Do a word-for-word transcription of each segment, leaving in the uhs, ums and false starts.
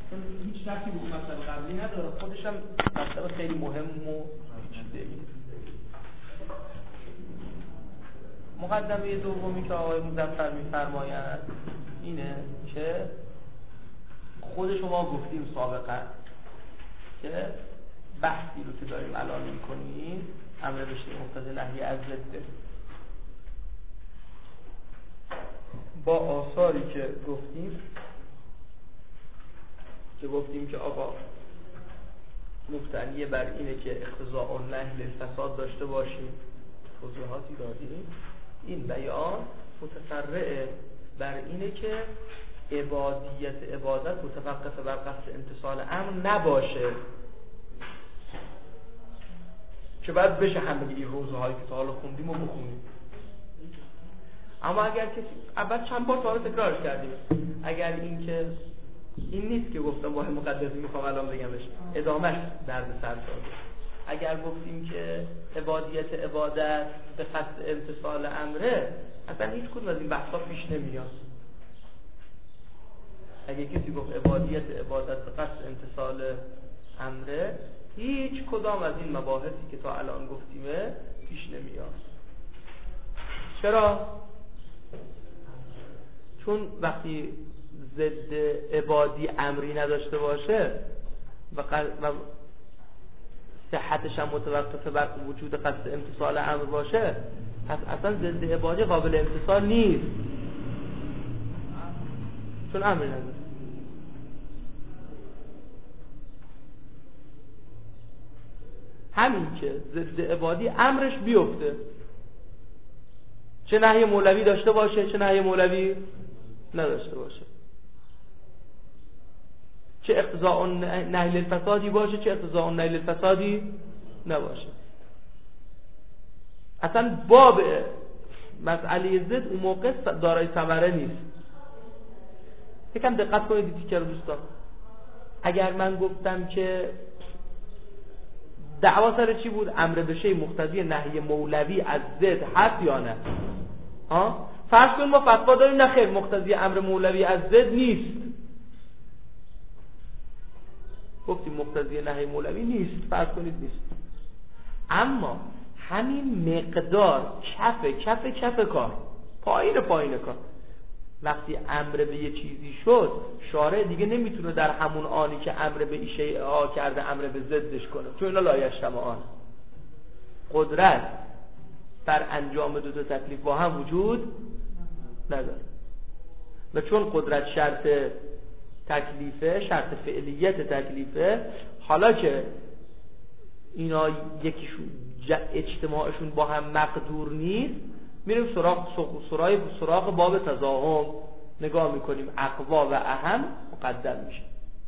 چون هیچ ربطی به اون مطلب قبلی نداره، خودش هم مطلب خیلی مهم و پیچیده‌ای. مقدمه دومی که آقای مظفر می‌فرمایند اینه که خود شما گفتیم سابقا که بحثی رو که داریم الان می‌کنیم امر به شیء مقتضی نهی از ضده، با آثاری که گفتیم که گفتیم که آقا مبتنی بر اینه که اقتضاء النهی للفساد داشته باشیم، توضیحاتی دادیم. این بیان متفرع بر اینه که عبادیت عبادت متوقف بر قصد امتثال امر نباشه، که بعد بشه همه این روزه هایی که تا حالا خوندیم و بخونیم. اما اگر کسی اول چند بار تا تکرارش کردیم، اگر این که این نیست که گفتم واه مقدسی میخوام الان بگمش، ادامهش درد سر داده. اگر گفتیم که عبادیت عبادت به قصد امتثال امره، اصلا هیچ کدوم از این بحثا پیش نمیاد. اگر کسی گفت عبادیت عبادت به قصد امتثال امره، هیچ کدام از این مباحثی که تا الان گفتیمه پیش نمیاد. چرا؟ چون وقتی ضد عبادی امری نداشته باشه و, و صحتش هم متوقف بر وجود قصد امتثال امر باشه، پس اصلا ضد عبادی قابل امتثال نیست، چون امری نداره. همین که ضد عبادی امرش بیفته، چه نهی مولوی داشته باشه چه نهی مولوی نداشته باشه، چه اقتضاء نهی للفسادی باشه چه اقتضاء نهی للفسادی نباشه. اصلا باب مسئله ضد اون موقع دارای ثمره نیست. یکم دقت کنید دیگه دوستان، اگر من گفتم که دعوا سر چی بود؟ امر به شیء مقتضی نهی مولوی از ضد هست یا نه؟ ها؟ فرض کنیم ما فتوا داریم نه خیر مقتضی امر مولوی از ضد نیست. گفتیم مقتضی نهی مولوی نیست، فرض کنید نیست. اما همین مقدار کف کف کف کار، پایین پایین کار، وقتی امر به یه چیزی شد، شارع دیگه نمیتونه در همون آنی که امر به شیء آ کرده امر به ضدش کنه، چون اینا لایجتمعان. قدرت بر انجام دو تا تکلیف با هم وجود نداره، و چون قدرت شرط تکلیفه، شرط فعلیت تکلیفه، حالا که اینا یکیشون اجتماعشون با هم مقدور نیست، میریم سراغ سراغ سراغ باب تضاهم نگاه میکنیم، اقوا و اهم مقدم میشه،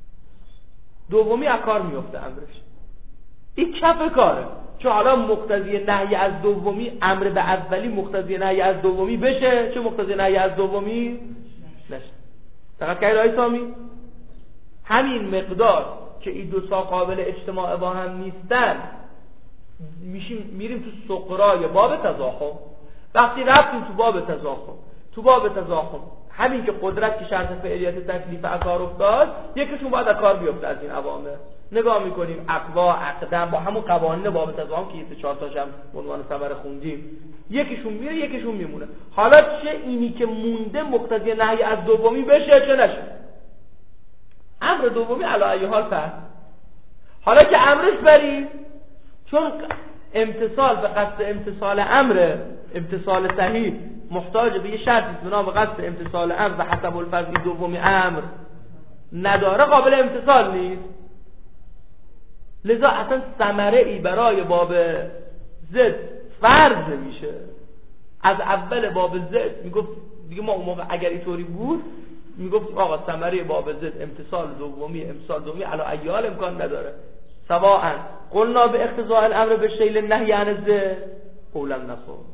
دومی اکار میفته امرش. این کف کاره، چون حالا مقتضی نهی از دومی امر به اولی مقتضی نهی از دومی بشه، چه مقتضی نهی از دومی نشه. فقط که رای سامی همین مقدار که این دو تا قابل اجتماع با هم نیستن، میشیم میریم تو سقرای باب تضاهم. وقتی رفتیم تو باب تضاهم، تو باب تضاهم همین که قدرت که شرط فعلیت تکلیف اکار افتاد، یکیشون باید اکار بیفته از این عوامل. نگاه میکنیم اقوا اقدم با همون قوانین باب تضاهم که یه چهار تاش هم عنوان ثمره خوندیم، یکیشون میره یکیشون میمونه. حالا چه اینی که مونده مقتضی نهی از دومی بشه چه نشه، امر دومی علی ای حال پس. حالا که امرش بریم، چون امتصال به قصد امتصال امر، امتصال صحیح محتاج به یه شرطی به نام قصد امتصال امر و حسب الفرضی دومی امر نداره، قابل امتصال نیست. لذا اصلا ثمره ای برای باب ضد فرض نمیشه. از اول باب ضد میگفت دیگه، ما اون موقع اگر اینطوری بود میگفت آقا ثمره باب ضد امتصال دومی امتصال دومی علی ای حال امکان نداره. سواء قلنا به اقتضاء الامر به شیء النهی عن الضد قولا نقول.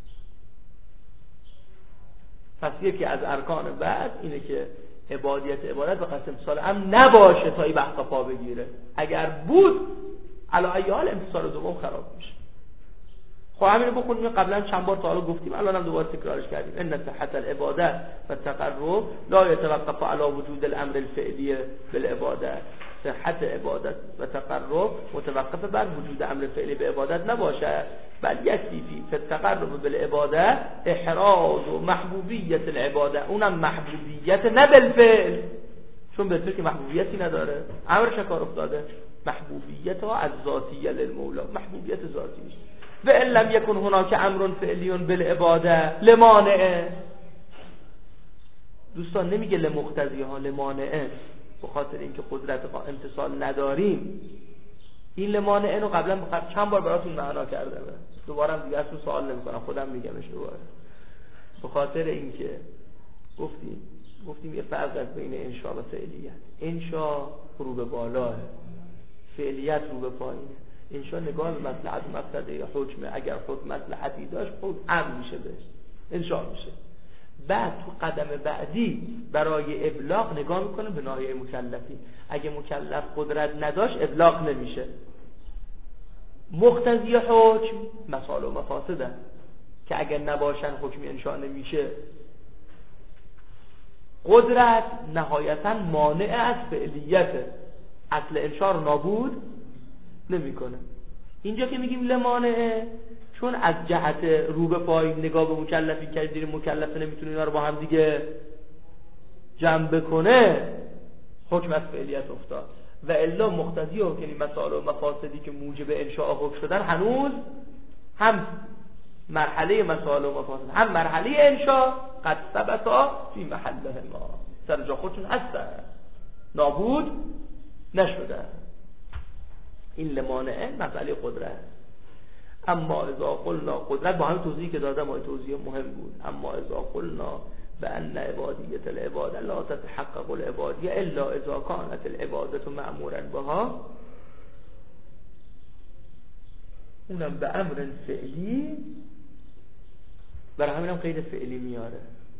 پس یکی از ارکان بعد اینه که عبادیت عبادت به قصد امتصال امر نباشه تا این بحثا پا بگیره. اگر بود علی ای حال امتصال دوم خراب میشه. خب همین رو بخونیم، قبلا چند بار تا حالا گفتیم، الان هم دوباره تکرارش کردیم. ان صحت العباده و تقرب لا يتوقف على وجود الامر الفعلی بالعباده. صحت عبادت و تقرب متوقف بر وجود امر فعلی به عبادت نباشه، بل یکفی فی التقرب بالعباده احراز و محبوبیت العباده، اونم محبوبیت نه بالفعل، چون بالفعل که محبوبیتی نداره، امرش کار افتاده. محبوبیت ها از ذاتیه للمولا، محبوبیت ذاتی میشه. و ان لم یکن هناک امر فعلی بالعباده لمانع، دوستان نمیگه لمقتضی ها، لمانع، به خاطر اینکه قدرت امتصال نداریم. این لمانع رو قبلا چند بار براتون معنا کردم، دوباره هم دیگه اصلا سوال نمیکنم، خودم میگمش دوباره. به خاطر اینکه گفتیم گفتیم یه فرق است بین انشاء و فعلیت. انشاء رو به بالاه، فعلیت رو به پایینه. انشاء نگاه به مصلحت مقصده یا حکمه، اگر حکم مصلحتی داشت خود امر میشه بهش، انشاء میشه. بعد تو قدم بعدی برای ابلاغ نگاه میکنه به ناحیه مکلفی، اگه مکلف قدرت نداشت ابلاغ نمیشه. مقتضی حکم مسائل و مفاسده که اگر نباشن حکم انشاء نمیشه. قدرت نهایتا مانع از فعلیته، اصل انشاء رو نابود نمیکنه. اینجا که میگیم لمانعه، چون از جهت رو به پایین نگاه به مکلفی که دیر مکلف نمیتونه اینا رو با هم دیگه جمع بکنه، حکم از فعلیت افتاد. و الا مقتضی و یعنی مسائل و مفاسدی که موجب انشاء حکم شدن هنوز هم مرحله مسائل و مفاسد هم مرحله انشاء قد ثبتا فی محله ما، سر جا خودشون هستن، نابود نشده. این لمانعه مسئله قدرت. اما اذا قلنا، قدرت با هم توضیحی که دادم و توضیح مهم بود، اما اذا قلنا بأن عبادیت العباده لا تتحقق العبادیه الا اذا كانت العبادة مأمورا بها، اونم به امر فعلی، برای همینم قید فعلی میاره.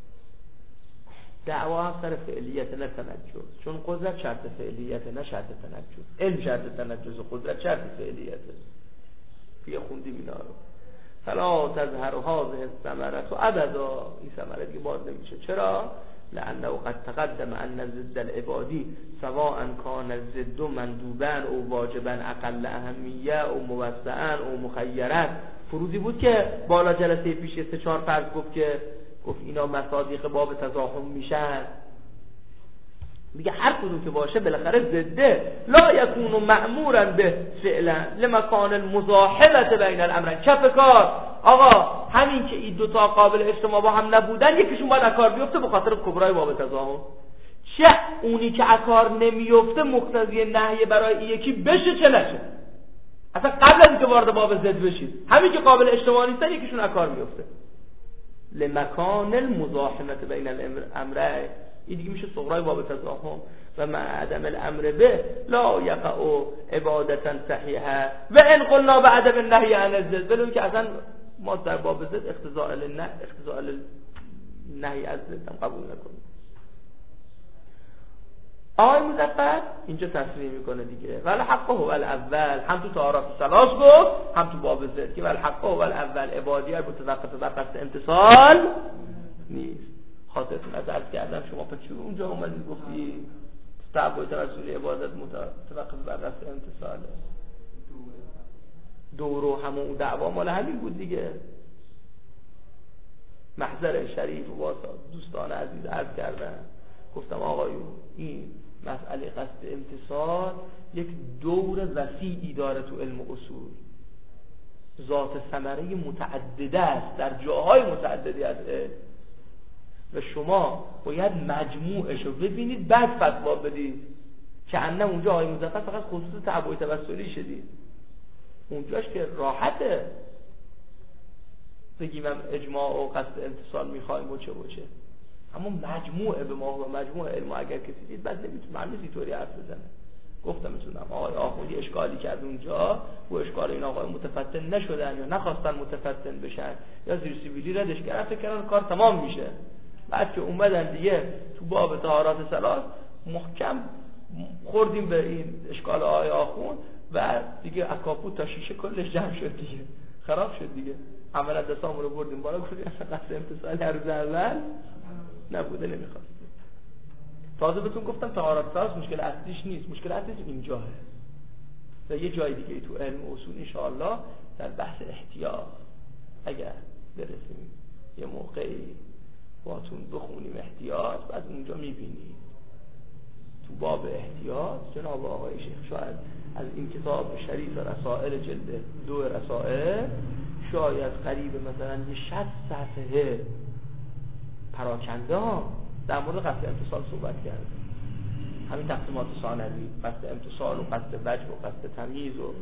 دعوا هم سر فعلیت نه تنجز، چون قدرت شرط فعلیت نه شرط تنجز. علم شرط تنجز و قدرت شرط فعلیت. بیا خوندیم اینا رو. فلا تظهر هذه الثمره ابدا، این ثمره دیگه باز نمیشه. چرا؟ لانه قد تقدم ان ضد العبادی سواء كان الضد مندوبا او واجبا اقل اهمیه او موسعا او مخیرا. فروضی بود که بالا جلسه پیش سه چهار فرض گفت که گفت اینا مصادیق باب تزاحم میشن. میگه هر کدوم که باشه بالاخره ضده، لا یکون مأمورا به فعلا لمکان المزاحمه بین الامرین. کف کار آقا همین که این دوتا قابل اجتماع با هم نبودن، یکیشون باید اکار بیفته به خاطر کبرای باب تزاحم. چه اونی که اکار نمیفته مقتضی نهی برای این یکی بشه چه نشه. اصلا قبل از اینکه وارد باب ضد بشید، همین که قابل اجتماع نیستن یکیشون اکار میفته. لمکان المزاحمه بین الامرین، این دیگه میشه صغرای باب تزاحم. و مع عدم الامر به لا یقع عبادتا صحیحه و ان قلنا بعدم النهی عن الضد، ولو که اصلا ما در باب ضد اقتضاء للنهی اقتضاء للنهی از ضد هم قبول نکنیم. آقای مظفر اینجا تصریح میکنه دیگه، ولی حقه هو الاول، هم تو تعارف سلاس گفت هم تو باب ضد که ولی حقه هو الاول، عبادی ار متوقف بر قصد امتصال نیست. خاطرتون از عرض کردم شما پس چون اونجا اومدید گفتی تعبد رسول عبادت متوقف بر قصد امتصاله. دورو همون دعوا مال همین بود دیگه. محضر شریف و واسه دوستان عزیز عرض کردم، گفتم آقایون این مسئله قصد امتصال یک دور وسیعی داره تو علم اصول، ذات ثمره متعدده است در جاهای متعددی از علم و شما باید مجموعش رو ببینید بعد فتوا بدید. که انه اونجا آقای مظفر فقط خصوص تعبد توسلی شدید، اونجاش که راحته بگیم هم اجماع و قصد امتصال میخوایم و چه و چه، اما مجموعه به ما و مجموعه علم اگر کسی دید بعد نمیتونه من نیست اینطوری حرف بزنه. گفتم میتونم آقای آخوندی اشکالی کرد اونجا و اشکال این آقای متفتن نشدن یا نخواستن متفتن بشن یا زیر سیبیلی ردش کردن، فکر کردن کار تمام میشه. بعد که اومدن دیگه تو باب طهارات ثلاث محکم خوردیم به این اشکال آقای آخوند و دیگه اکاپوت تا شیشه کلش جمع شد دیگه. خراب شد دیگه. عمل دستامون رو بردیم بالا گفتیم اصلا قصد امتصال هر روز اول نبوده، نمیخواست. تازه بهتون گفتم طهارت فرض مشکل اصلیش نیست، مشکل اصلیش اینجاه. و یه جای دیگه تو علم اصول ان شاء الله در بحث احتیاط اگر برسیم یه موقعی باتون بخونیم احتیاط، بعد اونجا میبینید تو باب احتیاط جناب آقای شیخ شاید از این کتاب شریف رسائل جلد دو رسائل شاید قریب مثلا یه شصت صفحه پراکنده در مورد قصد امتصال صحبت کرده. همین تقسیمات ثانوی، قصد امتصال و قصد وجه و قصد تمییز و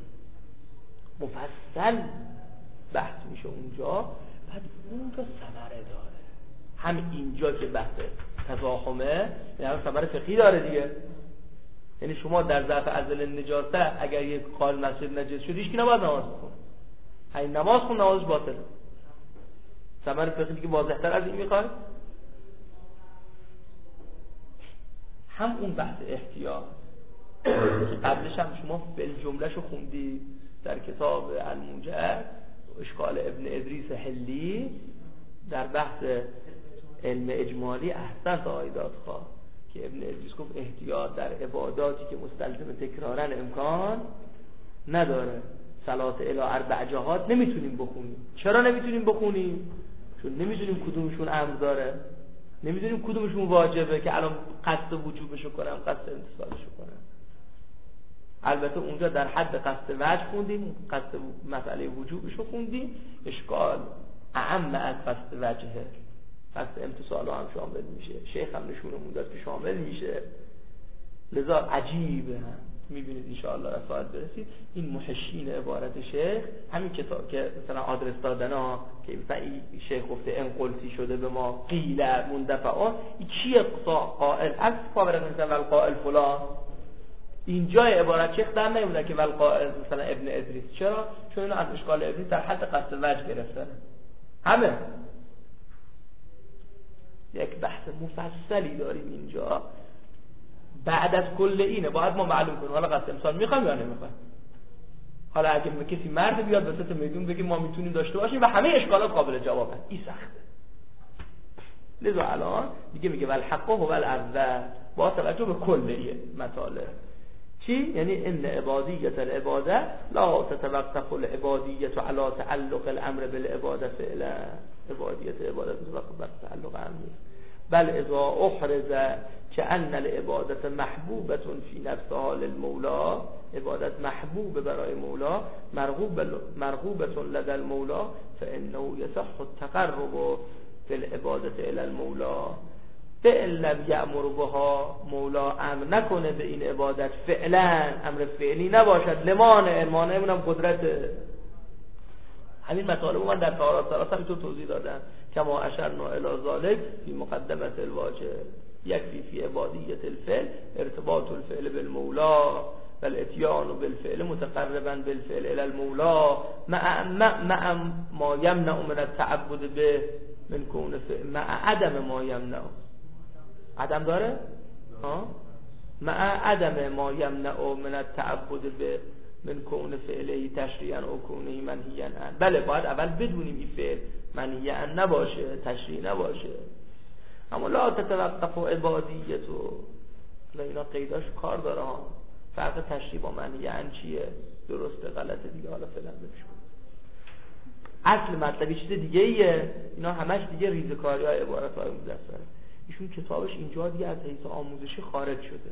مفصل بحث میشه اونجا. بعد اونجا ثمره داره. هم اینجا که بحث تضاخمه یعنی ثمره فقهی داره دیگه. یعنی شما در ظرف ازل نجاسه اگر یک قال مسجد نجس شد هیچ کی نباید نماز بخونه. همین نماز خون نمازش باطله. ثمره فقهی که واضح‌تر از این میخواد. هم اون بحث احتیاط قبلش هم شما فل جملهشو خوندی در کتاب الموجب اشکال ابن ادریس حلی در بحث علم اجمالی احسن آیداد خواه که ابن ادریس گفت احتیاط در عباداتی که مستلزم تکرارن امکان نداره. صلات الی اربع جهات نمیتونیم بخونیم. چرا نمیتونیم بخونیم؟ چون نمیدونیم کدومشون امر داره، نمیدونیم کدومشون واجبه که الان قصد وجوبشو کنم قصد امتصالشو کنم. البته اونجا در حد قصد وجب خوندیم، قصد مسئله وجوبشو خوندیم. اشکال اعم از قصد وجهه، قصد امتصال هم شامل میشه. شیخ هم نشونمون داد که شامل میشه. لذا عجیبه. هم میبینید انشاءالله رسائل برسید این محشین عبارت شیخ همین کتاب که مثلا آدرس دادن ها که مثلا شیخ گفته انقلتی شده به ما قیل مندفعان، این چیه قائل از فابرق مثلا والقائل فلان. اینجا عبارت شیخ در نمیده که والقائل مثلا ابن ادریس. چرا؟ چون اینو از اشکال ادریس در حد قصد وجه گرفتن. همه یک بحث مفصلی داریم اینجا. بعد از کل اینه باید ما معلوم کنیم حالا قصد امسال میخوایم یا نمیخوایم. حالا اگه کسی مرد بیاد وسط میدون بگیم ما میتونیم داشته باشیم و همه اشکالات قابل جوابن، این سخته. لذا الان دیگه میگه والحق هو الاول با توجه به کلیه مطالب. چی؟ یعنی ان عبادیت العباده لا تتوقف العبادیت على تعلق الامر بالعباده فعلا. عبادیت عبادت متوقف بر تعلق امر، بل اذا احرز كأن العبادت محبوبة في نفسها للمولا، عبادت محبوب برای مولا، مرغوب مرغوبة لدى المولا، فانه يصح التقرب في العبادة الى المولا. فإن لم يأمر بها، مولا امر نکنه به این عبادت فعلا، امر فعلی نباشد، لمانه المانه اونم قدرت. همین مطالب من در طهارت ثلاث هم تو توضیح دادم کما اشرنا الی ذلک فی مقدمه الواجب. یکفی فی عبادیت الفعل ارتباط الفعل بالمولا والاتیان بالفعل متقربا بالفعل الى المولا مع مع ما یمنع من التعبد به من کون فعل، مع عدم ما یمنع. عدم داره؟ ها؟ مع عدم ما یمنع من التعبد به من کون فعله تشریعا و کونه منهیا عنه. بله باید اول بدونیم این فعل منهیا نباشه، تشریع نباشه. اما لا تتوقف عبادیت و اینا قیداش کار داره ها. فرق تشریع با منهیا عن چیه؟ درسته غلطه دیگه حالا فعلا بهش کن. اصل مطلبی چیز دیگه ایه. اینا همش دیگه ریزکاری های عبارت های مدرسه. ایشون کتابش اینجا دیگه از حیث آموزشی خارج شده.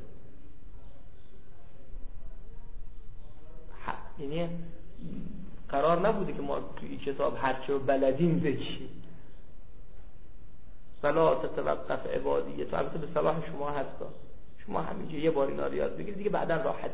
یعنی قرار نبوده که ما توی این کتاب هرچه رو بلدیم بگیم. فلا تتوقف عبادیت، البته به صلاح شما هستا، شما همینجا یه بار اینا رو یاد بگیرید دیگه بعداً راحت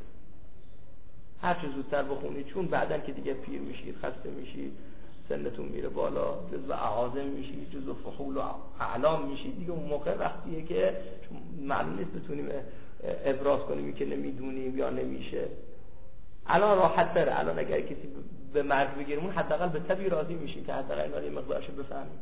هر چه زودتر بخونید، چون بعداً که دیگه پیر میشید، خسته میشید، سنتون میره بالا، جزو اعاظم میشید، جزو فحول و اعلام میشید دیگه. اون موقع وقتیه که معلوم نیست بتونیم ابراز کنیم که نمیدونیم یا نمیشه. الان راحت تره. الان اگر کسی به مرگ بگیرمون حداقل به طبیعی راضی میشیم که حداقل اینا یه مقدارشو بفهمیم.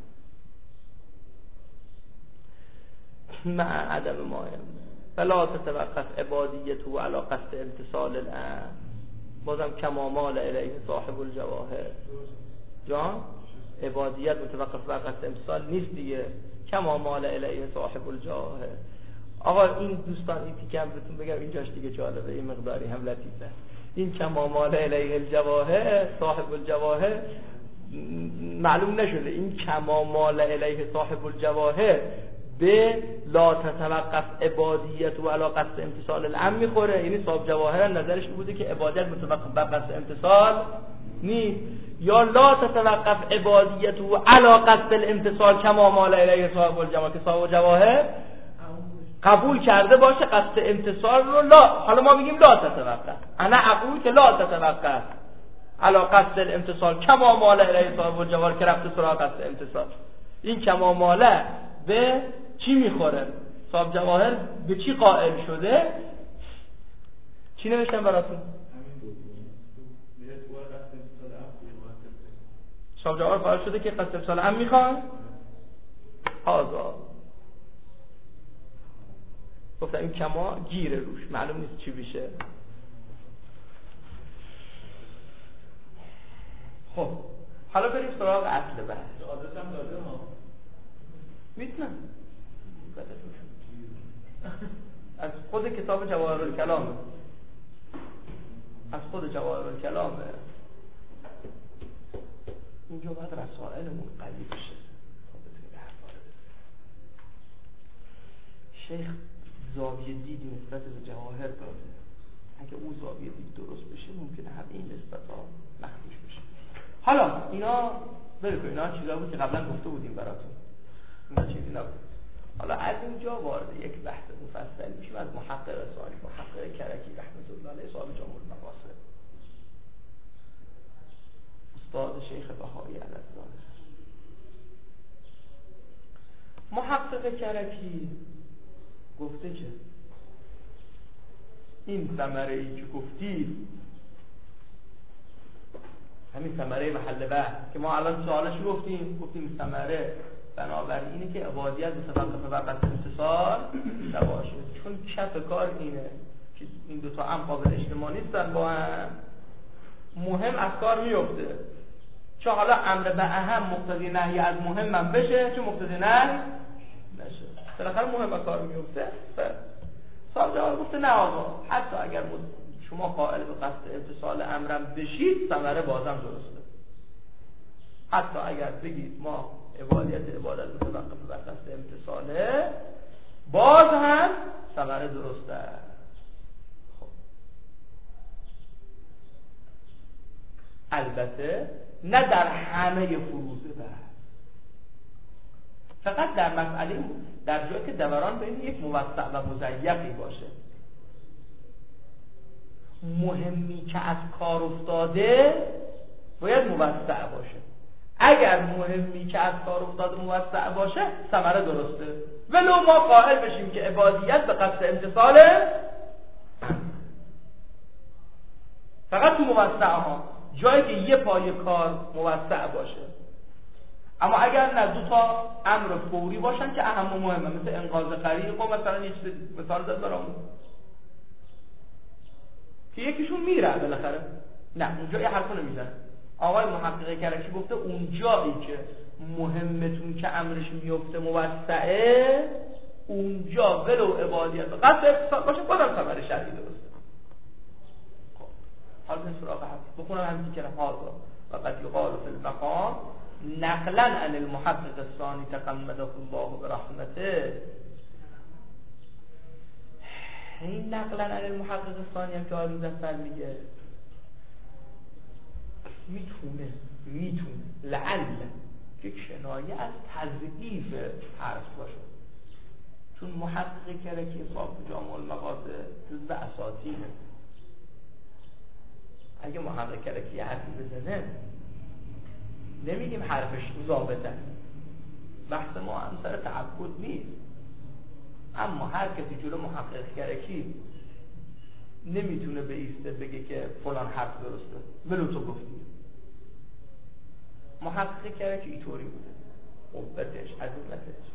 مع عدم مایم فلا تتوقف عبادیته علی قصد امتصال الامر. بازم کما مال الیه صاحب الجواهر. جان عبادیت متوقف بر قصد امتثال نیست دیگه. کما مال الیه صاحب الجواهر. آقا این دوستان این تیکم بهتون بگم اینجاش دیگه جالبه، این مقداری هم لطیفه. این کما مال الیه الجواهر صاحب الجواهر معلوم نشده این کما مال الیه صاحب الجواهر به لا تتوقف عبادیت و علا قصد امتثال الامر میخوره. یعنی صاحب جواهر نظرش این بوده که عبادت متوقف بر قصد امتثال نیست، یا لا تتوقف عبادیت و علا قصد الامتثال کما مال الیه صاحب الجواهر، که صاحب جواهر قبول کرده باشه قصد امتثال رو لا، حالا ما میگیم لا تتوقف، انا اقول که لا تتوقف علا قصد الامتثال کما مال الیه صاحب الجواهر که رفت سراغ قصد امتثال. این کما ماله به چی میخوره؟ صاحب جواهر به چی قائل شده؟ چی نوشتم براتون؟ صاحب جواهر قائل شده که قصد امتثال هم میخوان آزاد. گفتم این کما گیره روش، معلوم نیست چی بشه. خب حالا بریم سراغ اصل بحث. عادت هم داده ها میتونم از خود کتاب جواهر الکلامه، از خود جواهر الکلامه. اینجا باید رسائل منقلی بشه. شیخ زاویه دید نسبت به جواهر داده، اگه اون زاویه دید درست بشه ممکنه همه این نسبت ها مخدوش بشه. حالا اینا بریم که اینا چیزا بود که قبلا گفته بودیم براتون، اینا چیزی نبود. حالا از اینجا وارد یک بحث مفصل میشیم از محقق ثانی، محقق کرکی رحمت الله علیه صاحب جامع المقاصد، استاد شیخ بهایی علیه السلام. محقق کرکی گفته که این ثمره ای که گفتی، همین ثمره محل بحث که ما الان سوالش گفتیم، گفتیم ثمره بنابراین اینه که عبادیت متوقف بر قصد امتثال نباشه، چون کف کار اینه که این دوتا هم قابل اجتماع نیستن با هم، مهم از کار میفته. چون حالا امر به اهم مقتضی نهی از مهم هم بشه، چون مقتضی نهی نشه، بالاخره مهم از کار میفته. صاحب جواب گفته نه آقا، حتی اگر شما قائل به قصد امتثال امرم بشید ثمره بازم درسته. حتی اگر بگید ما عبادت عبادت متوقف بر قصد امتثاله، باز هم ثمره درسته. خب البته نه در همه فروض بحث، فقط در مسئله در جایی که دوران بین یک موسع و مضیقی باشه. مهمی که از کار افتاده باید موسع باشه. اگر مهمی که از کار افتاده موسع باشه ثمره درسته، ولو ما قائل بشیم که عبادیت به قصد امتثاله، فقط تو موسع ها، جایی که یه پای کار موسع باشه. اما اگر نه دو تا امر فوری باشن که اهم و مهمه، مثل انقاذ غریق و مثلا یه چیز مثال دارم که یکیشون میره بالاخره، نه اونجا یه حرفو نمیزنه. آقای محقق کرکی گفته اونجایی که مهمتون که امرش میفته موسعه، اونجا ولو عبادیت قصد اتصال باشه بازم ثمره شرعی درسته. خب حالا این سراغ حدیث بخونم همین که هاذا و قد یقال فی المقام نقلا عن المحقق الثانی تقمده الله برحمته. این نقلا عن المحقق الثانی هم که آقای مظفر میگه میتونه میتونه لعل که کنایه از تضعیف حرف باشه، چون محقق کرکی صاحب جامع المقاصد جزء اساطینه. اگه محقق کرکی حرفی بزنه نمیگیم حرفش ضابطه، بحث ما هم سر تعبد نیست، اما هر کسی جلو محقق کرکی نمیتونه به ایسته بگه که فلان حرف درسته ولو تو گفتی. محقق کرکی اینطوری بوده، قوتش عظمتش.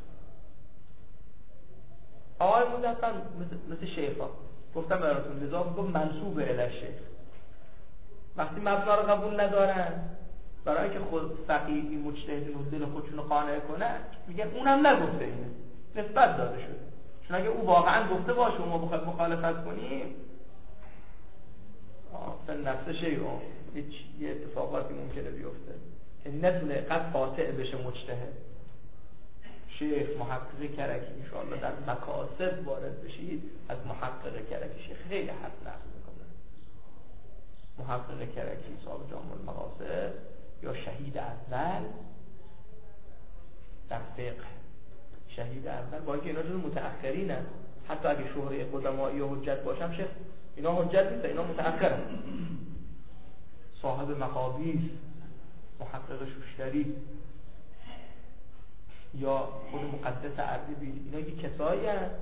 آقای مظفر مثل, مثل شیخ ها گفتم براتون، لذا گفت منصوب الی شیخ، وقتی مبنا رو قبول ندارن، برای که خود فقیهی مجتهدین و دل خودشون رو قانع کنن میگن اونم نگفته اینه، نسبت داده شده. چون اگه او واقعا گفته باشه و ما بخوایم مخالفت کنیم آه نفس شیء یه اتفاقاتی ممکنه بیفته، یعنی نتونه قد قاطع بشه مجتهد. شیخ محقق کرکی انشاءالله در مکاسب وارد بشید، از محقق کرکی شیخ خیلی حرف نقل میکنه. محقق کرکی صاحب جامع المقاصد یا شهید اول در فقه، شهید اول با اینکه اینا جزو متأخرین هست، حتی اگه شهره قدمایی یا حجت باشم شیخ اینا حجت نیست، اینا متأخرن. صاحب مقابیس، محقق شوشتری یا خود مقدس اردبیل، اینا که کسایی هست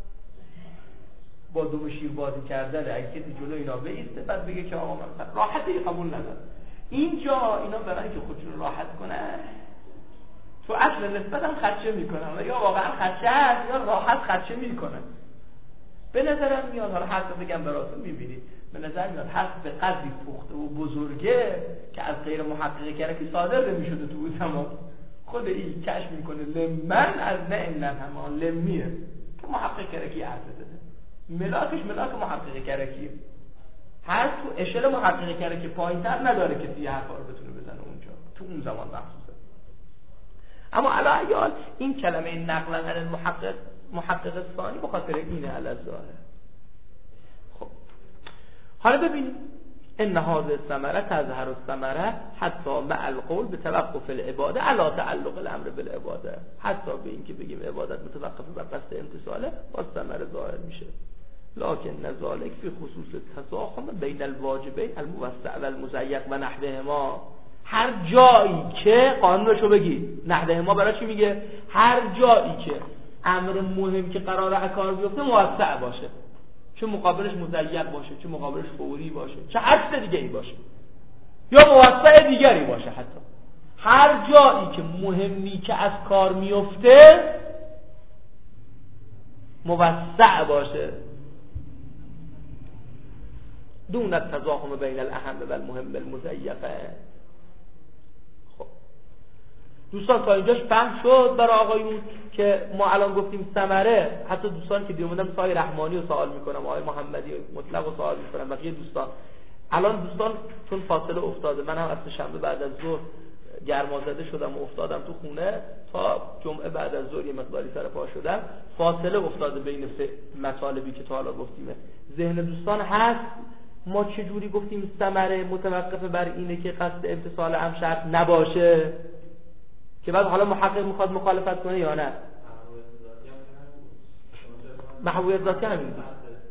با دو شیر بازی کردن. اگه کسی جلو اینا بیسته بعد بگه که آقا من راحتی قبول ندارم، اینجا اینا برای که خودشون راحت کنن تو اصل نسبت هم خدشه میکنن، یا واقعا خدشه هست یا راحت خدشه میکنن. به نظرم میاد، حالا حرف بگم براتون میبینید، به نظر میاد حرف به قدری پخته و بزرگه که از غیر محقق کرکی صادر نمیشده تو اون زمان. خود این کشف میکنه لمن از نه این همان لمیه که محقق کرکی عرض داده، ملاکش ملاک محقق کرکیه. هر تو اشل محقق کرکی پایین‌تر نداره کسی حرفا رو بتونه بزنه اونجا تو اون زمان مخصوصه. اما علاوه این کلمه نقلا عن المحقق محقق ثانی به خاطر اینه الظاهر. خب حالا ببینیم ان هذه الثمره تظهر الثمره حتی مع القول بتوقف العباده علی تعلق الامر بالعباده، حتی به این که بگیم عبادت متوقف بر قصد امتثاله باز ثمره ظاهر میشه. لكن ذلك في خصوص التزاحم بین الواجبین الموسع و المضيق و نحوهما. هر جایی که قانونشو بگی نحوهما برای چی میگه؟ هر جایی که امر مهم که قراره کار بیفته موسع باشه، چه مقابلش مضیق باشه، چه مقابلش فوری باشه، چه عکس دیگه ای باشه یا موسع دیگری باشه. حتی هر جایی که مهمی که از کار میفته موسع باشه، دون التزاحم بین الاهم و المهم المضیقه. خب دوستان تا اینجاش فهم شد برای آقایون که ما الان گفتیم ثمره. حتی دوستان که دیومدن سای رحمانی رو سوال میکنم، آقای محمدی مطلق رو سوال میکنم، بقیه دوستان الان دوستان چون فاصله افتاده، من هم از شنبه بعد از ظهر گرمازده شدم و افتادم تو خونه تا جمعه بعد از ظهر یه مقداری سر پا شدم، فاصله افتاده بین مطالبی که تا حالا گفتیم. ذهن دوستان هست ما چجوری گفتیم ثمره متوقف بر اینه که قصد امتثال هم شرط نباشه، که بعد حالا محقق میخواد مخالفت کنه یا نه؟ محبوبیت ذاتی همین بود.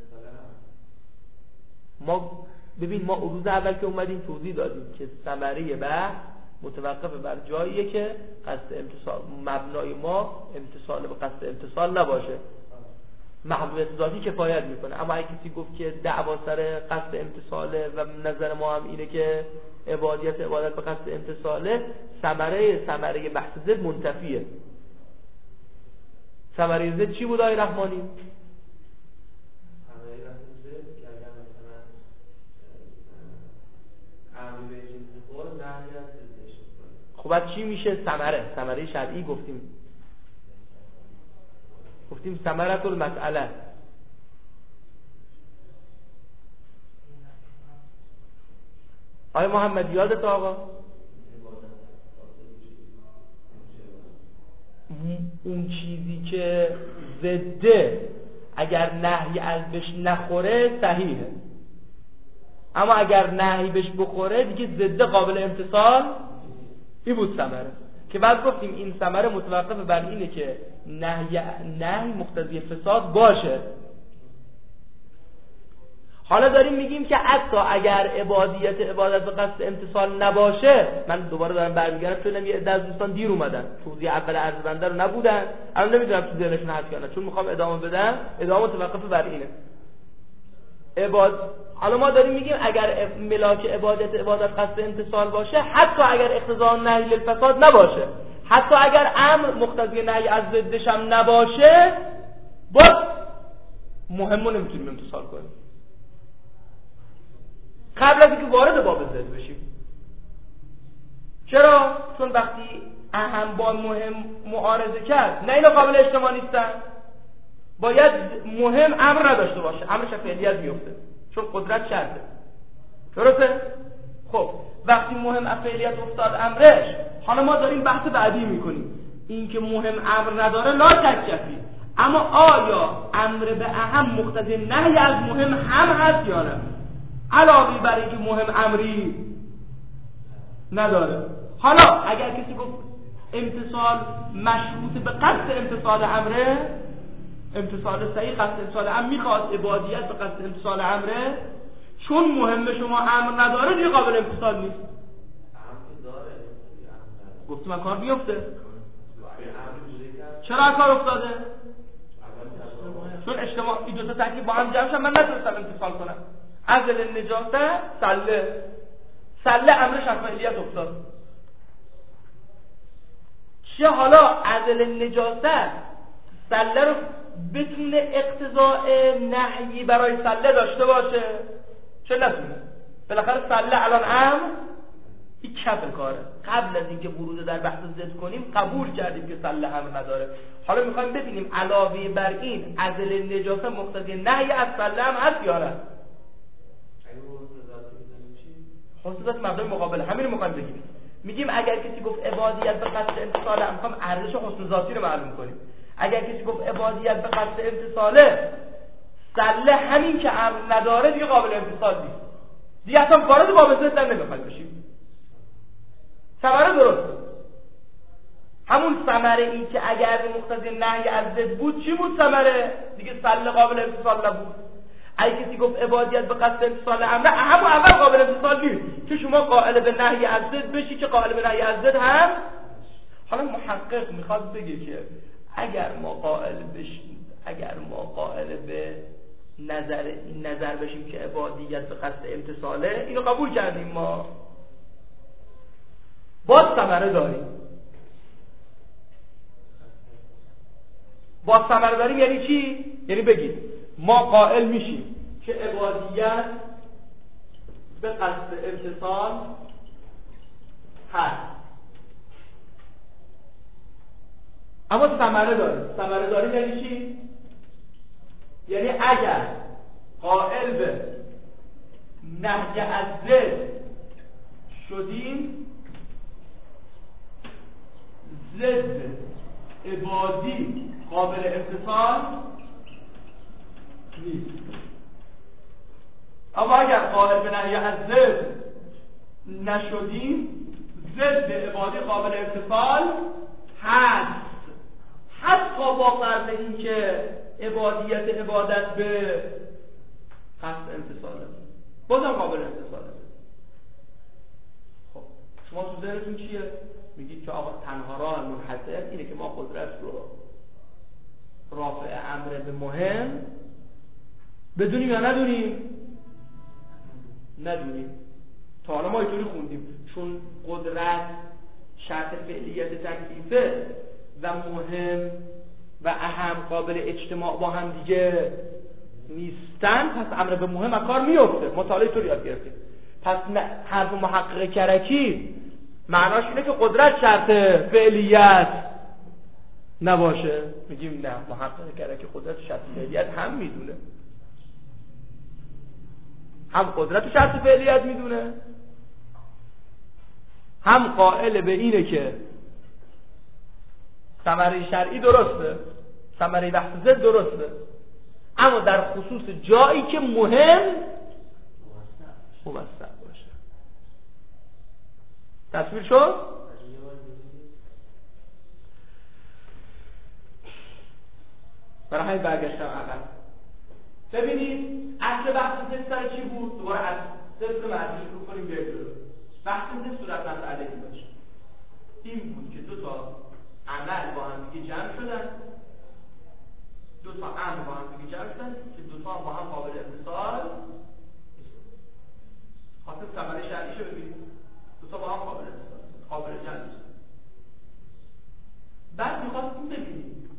ما ببین ما روز اول که اومدیم توضیح دادیم که ثمره بحث متوقف بر جاییه که قصد امتثال، مبنای ما امتثال به قصد امتثال نباشه. محبوبیت ذاتی کفایت میکنه. اما اگه کسی گفت که دعوا سر قصد امتثاله و نظر ما هم اینه که عبادیت عبادت به قصد امتثاله، ثمره ثمره بحث ضد منتفیه. ثمره ضد چی بود آقای رحمانی؟ خب بعد چی میشه ثمره؟ ثمره شرعی گفتیم گفتیم ثمره المسئله. آقای محمد یادت آقا اون چیزی که ضده اگر نهی از بهش نخوره صحیحه، اما اگر نهی بهش بخوره دیگه ضده قابل امتثال این بود ثمره. که بعد گفتیم این ثمره متوقف بر اینه که نهی نهی مقتضی فساد باشه. حالا داریم میگیم که حتی اگر عبادیت عبادت به قصد امتثال نباشه، من دوباره دارم برمیگردم چون یه عده از دوستان دیر اومدن توضیح اول عرض بنده رو نبودن، الان نمیدونم تو ذهنشون هست یا نه، چون میخوام ادامه بدم. ادامه متوقف بر اینه عباد. حالا ما داریم میگیم اگر ملاک عبادت عبادت قصد امتثال باشه، حتی اگر اقتضا نهی للفساد نباشه، حتی اگر امر مقتضی نهی از ضدش هم نباشه، باز مهمو نمیتونیم امتثال کنیم. قبل از اینکه وارد باب زد بشیم. چرا؟ چون وقتی اهم با مهم معارضه کرد، نه اینا قابل اجتماع نیستن، باید مهم امر نداشته باشه، امرش فعلیت میفته چون قدرت شرطه. درسته؟ خب وقتی مهم فعلیت افتاد امرش، حالا ما داریم بحث بعدی میکنیم، این که مهم امر نداره لا تکفی، اما آیا امر به اهم مقتضی نهی از مهم هم هست یا نه؟ علاوه بر اینکه مهم امری نداره. حالا اگر کسی گفت امتصال مشروط به قصد امتصال امره، امتصال صحیح قصد امتصال امر میخواد، عبادیت به قصد امتصال امره، چون مهم شما امر نداره دیگه قابل امتصال نیست. گفتم من کار بیفته. چرا کار افتاده؟ چون اجتماع این دو تا ترکیب با هم جمع شدن، من نتونستم امتصال کنم. عزل نجاسه سله سله امرش از فعلیت افتاد. چه حالا عزل نجاسه سله رو بتونه اقتضاء نهی برای سله داشته باشه؟ چه نتونه؟ بالاخره سله الان امر این کف کاره. قبل از اینکه ورود در بحث ضد کنیم قبول کردیم که سله امر نداره. حالا میخوایم ببینیم علاوه بر این عزل نجاسه مقتضی نهی از سله هم هست یا نه؟ حسن ذات مبنای مقابل همین رو میخوایم بگیم. میگیم اگر کسی گفت عبادیت به قصد امتصال، هم میخوام ارزش حسن ذاتی رو معلوم کنیم. اگر کسی گفت عبادیت به قصد امتصاله، سله همین که امر نداره دیگه قابل امتصال نیست، دیگه اصلا وارد باب ضد نمیخوایم بشیم. ثمره درسته، همون ثمره این که اگر به مقتضی نهی از ضد بود چی بود؟ ثمره دیگه سله قابل امتصال نبود. اگه کسی گفت عبادیت به قصد امتصال امر، همون اول قابل امتصال نیست که شما قائل به نهی از ضد بشی که قائل به نهی از ضد هم. حالا محقق میخواد بگه که اگر ما قائل بشیم، اگر ما قائل به نظر این نظر بشیم که عبادیت به قصد امتصاله، اینو قبول کردیم، ما باز ثمره داریم. باز ثمره داریم یعنی چی؟ یعنی بگید ما قائل میشیم که عبادیت به قصد امتصال هست، اما ثمره داریم. ثمره داریم یعنی چی؟ یعنی اگر قائل به نهی از ضد شدیم، ضد عبادی قابل امتصال نیست. اما اگر قائل به نهی از ضد نشدیم، ضد عبادی قابل امتصال هست، حتی با فرض این که عبادیت عبادت به قصد امتصاله، بازم قابل امتصاله. خب شما تو ذهنتون چیه؟ میگید که آقا تنها راه منحصر اینه که ما قدرت رو رافع امر به مهم بدونیم یا ندونیم؟ ندونیم. تا حالا ما اینطوری خوندیم چون قدرت شرط فعلیت تکلیفه و مهم و اهم قابل اجتماع با هم دیگه نیستن، پس امر به مهم از کار میفته. مطالعه طور یاد گرفتیم. پس حرف محقق کرکی معناش اینه که قدرت شرط فعلیت نباشه. میگیم نه، محقق کرکی قدرت شرط فعلیت هم میدونه، هم قدرت شرط فعلیت میدونه، هم قائل به اینه که ثمره شرعی درسته، ثمره بحث ضد درسته، اما در خصوص جایی که مهم موثق باشه. تصویر شد؟ برای همین برگشتم عقب. ببینید اصل بحث ضد سر چی بود؟ دوباره از ضد رو مرجع شروع کنیم بیایم جلو. بحث ضد صورت مسئله باشه. این بود که دو تا عمل با هم دیگه جمع شدن، دو تا امر با هم دیگه جمع شدن که دو تا با هم قابل اتصال خاطر ثمره شرعیشو ببینید، دو تا با هم قابل اتصال قابل جمع شدن. بعد می‌خواستیم ببینیم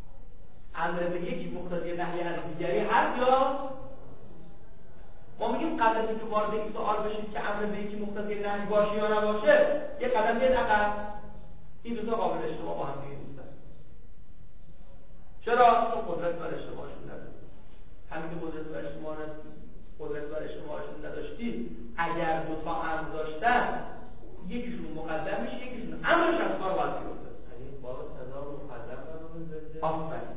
امر به یکی مقتضی نهی از دیگری هست یا ما میگیم قبل از اینکه وارد این سوال بشید که امر به یکی مقتضی نهی باشه یا نباشه یه قدم یه عقب این دو تا قابل اشتباه با هم دیگه نیستن. چرا؟ چون قدرت بر اشتباهشون نداره. همین که قدرت بر اشتباه قدرت بر اشتباهشون نداشتی اگر دو تا امر داشتن یکیشون مقدم میشه یکیشون امرش از کار باید بیفته. یعنی باب تضاد مقدم قرار بده. آفرین.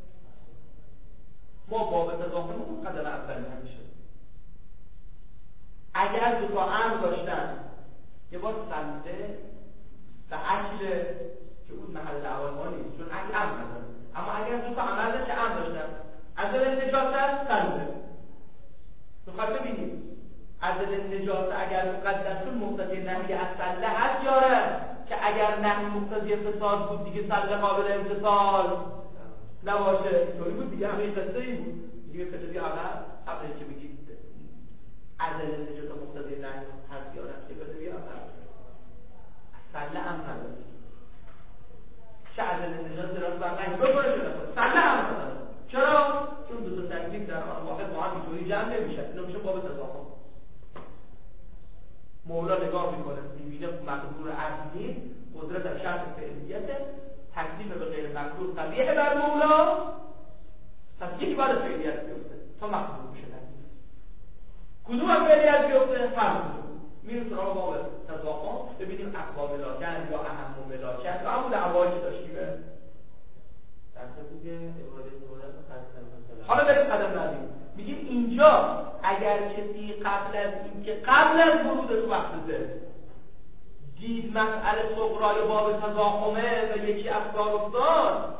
ما باب تضاد قدم اول نمیشه. اگر دو تا امر داشتن یه بار سنده و اصل که اون محل دعوای ما نیست چون اصل امر نداره، اما اگر دو تا عمل که امر داشتن عدل نجاست سنده تو خواهد ببینیم عدل نجاست اگر مقدسون مقتضی نهی از سله هست یاره که اگر نهی مقتضی فساد بود دیگه سله قابل امتصال نباشه. اینطوری بود دیگه، همه قصه ای بود دیگه. قصه دیگه اول قبل اینکه بگید عدل نجاست مقتضی نهی هست یاره که قصه دیگه اول سله هم نداره. چه عدل نجاست راست بر نهی بکنه شده سله هم نداره. چرا؟ چون دو تا تکلیف در آن واحد با هم اینطوری جمع نمیشه. اینا میشه باب تضاهم. مولا نگاه میکنه میبینه مقدور عقلی قدرت در شرط فعلیت تکلیف به غیر مقدور قبیح بر مولا، پس یکی باید فعلیت بیفته تا مقدور میشه. کدوم هم فعلیت بیفته؟ هر کدوم. میریم سراغ باب تضاهم ببینیم اقوام ملاکن یا اهم ملاکن یا همون دعوایی که داشتیم حالا بریم قدم بعدی. میگیم اینجا اگر کسی قبل از اینکه قبل از ورود تو مقصده دید مسئله صغرای باب تضاهمه و یکی افکار افتاد،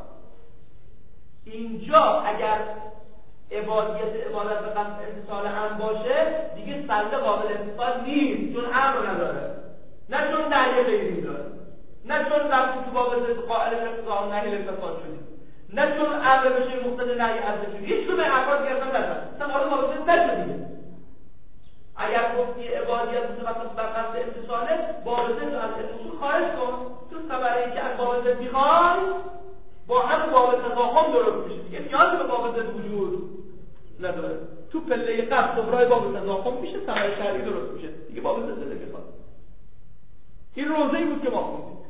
اینجا اگر عبادیت عبادت به قصد امتصال امر باشه دیگه سله قابل امتصال نیست چون امر نداره، نه چون نهی غیری داره، نه چون رفتی تو باب قائل اقتضاء نهی الفساد شدی، نه چون امر بشه مقتضی نهی حذف شدی. هیچ کدوم افراد گرفتن ندارن. مثلا حالا ما بزنیم نشدیم. اگر گفتی عبادیت متوسط بر قصد امتصاله باب ضد از اصول خارج کن. تو خبری که از باب ضد میخوای با هم باب تضاهم درست میشه. دیگه نیازی به باب ضد وجود نداره. تو پله قبل صغرای باب تضاهم میشه، ثمره شرعی درست میشه. دیگه باب ضد نمیخواد. این روزه‌ای بود که ما خوندیم.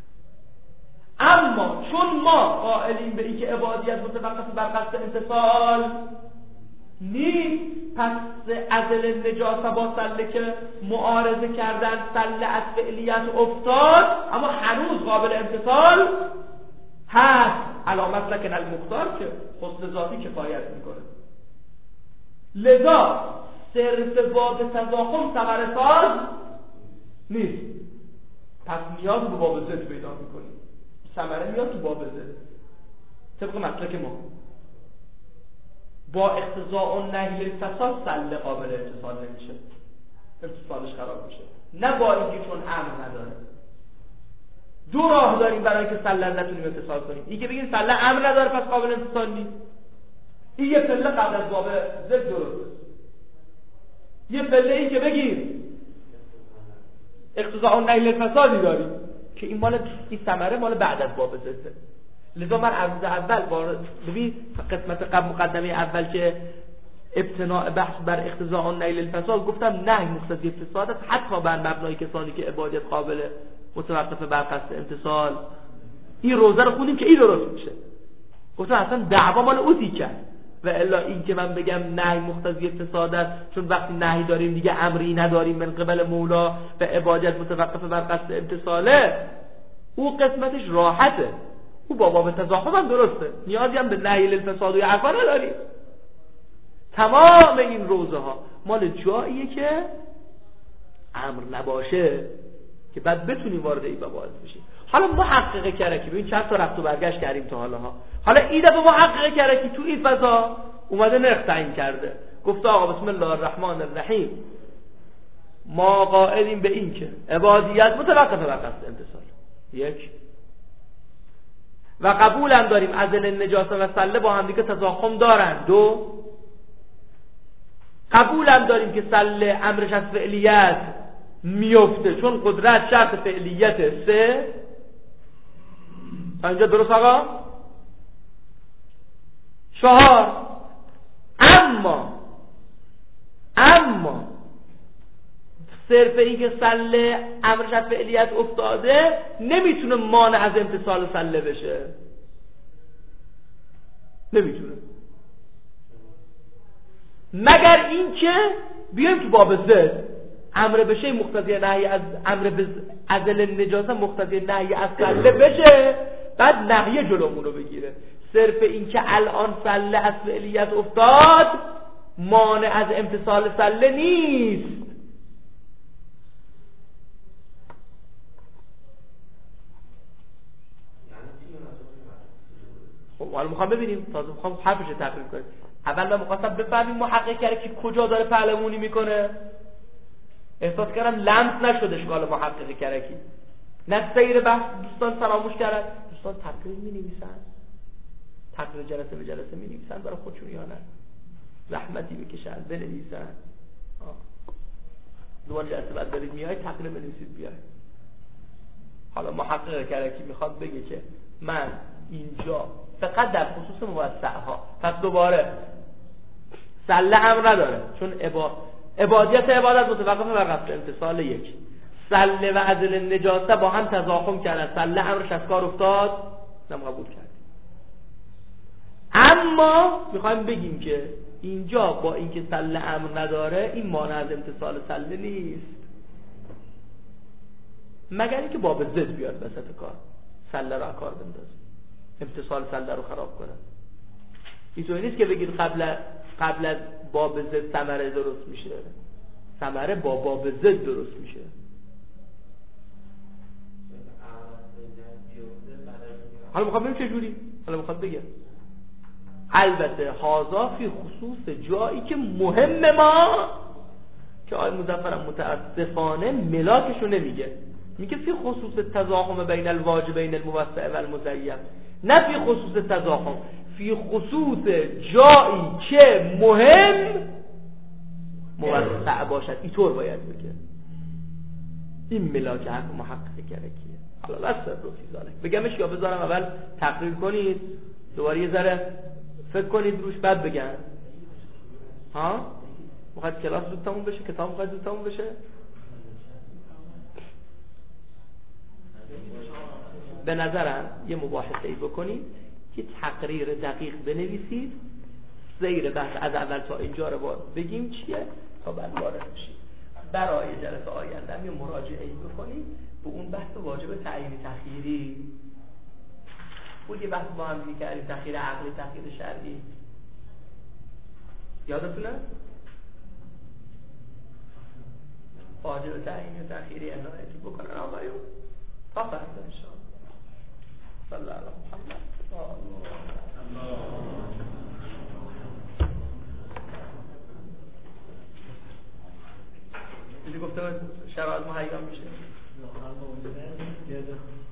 اما چون ما قائلیم به اینکه عبادیت متوقف بر قصد امتصال نیست، پس عدل نجاست با سله که معارضه کردن سله از فعلیت افتاد اما هنوز قابل امتصال هست. علامت لکن المختار که حسن ذاتی کفایت میکنه. لذا صرف باب تضاهم ثمره ساز نیست، پس نیاز به باب ضد پیدا میکنیم. ثمره میاد تو باب ضد طبق مسلک ما. با اقتضاء النهی الفساد سله قابل اتصال نمیشه، اتصالش خراب میشه، نه با اینکه چون امر نداره. دو راه داریم برای اینکه سله نتونیم اتصال کنیم. این که بگیم سله امر نداره پس قابل اتصال نیست، این یه پله قبل از باب ضد درسته. یه پله ای که بگیم اقتضاء النهی الفسادی داریم که این مال این ثمره مال بعد از باب ضده. لذا من از اول بار ببین قسمت قبل مقدمه اول که ابتناء بحث بر اقتضاء النهی الفساد گفتم نه مقتضی فساد است حتی بر مبنای کسانی که عبادت قابل متوقف بر قصد امتصال. این روزه رو خوندیم که این درست میشه. گفتم اصلا دعوا مال اوتی کرد و الا این که من بگم نهی مقتضی فساد است چون وقتی نهی داریم دیگه امری نداریم من قبل مولا و عبادت متوقف بر قصد امتصاله، او قسمتش راحته، او با باب تضاهم هم درسته، نیازی هم به نهی الفساد و عفا نداریم. تمام این روزه ها مال جاییه که امر نباشه که بعد بتونیم وارد این مباحث بشیم. حالا محقق کرکی ببین چند تا رفت و برگشت کردیم تا حالا ها. حالا این دفعه محقق کرکی تو این فضا اومده نرخ تعیین کرده، گفته آقا بسم الله الرحمن الرحیم ما قائلیم به این که عبادیت متوقف بر قصد امتصال یک و قبول هم داریم عدل نجاست و سله با هم دیگه تضاهم دارن دو، قبول هم داریم که سله امرش از فعلیت میفته چون قدرت شرط فعلیت سه. تا اینجا درست آقا؟ چهار اما اما صرف این که سله امرش از فعلیت افتاده نمیتونه مانع از امتصال سله بشه، نمیتونه، مگر اینکه بیایم تو باب زد امر بشه مقتضی نهی از امر به ازل نجاسه مقتضی نهی از سله بشه، بعد نهی جلومون رو بگیره. صرف این که الان سله از فعلیت افتاد مانع از امتصال سله نیست. خب حالا میخوام ببینیم، تازه میخوام حرفش رو تقریر کنیم. اول من میخواستم بفهمیم محقق کرده که کجا داره پهلوانی میکنه. احساس کردم لمس نشد اشکال محقق کرکی، نه سیر بحث دوستان فراموش کردن. دوستان تقریر می نویسن، تقریر جلسه به جلسه می نویسن برای خودشون یا نه؟ زحمتی بکشن بنویسن. دوباره جلسه بعد برید میای تقریر بنویسید بیاید. حالا محقق کرکی میخواد بگه که من اینجا فقط در خصوص موسع ها، پس دوباره سله امر نداره چون عبا... عبادیت عبادت متوقف بر قصد امتصال یک. سله و عزل نجاسه با هم تضاخم کردن، سله امرش از کار افتاد، نم قبول کرد. اما میخوایم بگیم که اینجا با اینکه سله امر نداره این مانع از امتصال سله نیست، مگر اینکه باب زد بیاد وسط کار، سله رو کار بندازه، امتصال سله رو خراب کنه. اینطوری نیست که بگید قبل قبل از باب زد ثمره درست میشه، ثمره با باب زد درست میشه. حالا میخوام ببینم چه جوری، حالا میخوام بگم البته هازا فی خصوص جایی که مهم ما که آقای مظفرم متاسفانه ملاکشو نمیگه، میگه فی خصوص تضاخم بین الواجبین الموسع و المضیق، نه فی خصوص تضاخم، فی خصوص جایی که مهم موسع باشد. اینطور باید بگه. این ملاک حق محقق کرکیه. حالا بس رو فیزاله بگمش یا بذارم اول تقریر کنید دوباره یه ذره فکر کنید روش بعد بگم؟ ها؟ میخواید کلاس زود تموم بشه؟ کتاب میخواید زود تموم بشه؟ به نظرم یه مباحثه ای بکنید که تقریر دقیق بنویسید، سیر بحث از اول تا اینجا رو بگیم چیه تا بعد وارد بشید. برای جلسه آینده یه مراجعه ای بکنید به اون بحث واجب تعیین تخییری بود، یه بحث با هم می‌کردیم، تخییر عقلی تخییر شرعی، یادتونه؟ واجب تعیین تخییری عنایتی بکنن آقایون تا فردا ان شاء الله. صلی الله علی محمد. دیگه گفتم شرایط مهیا میشه.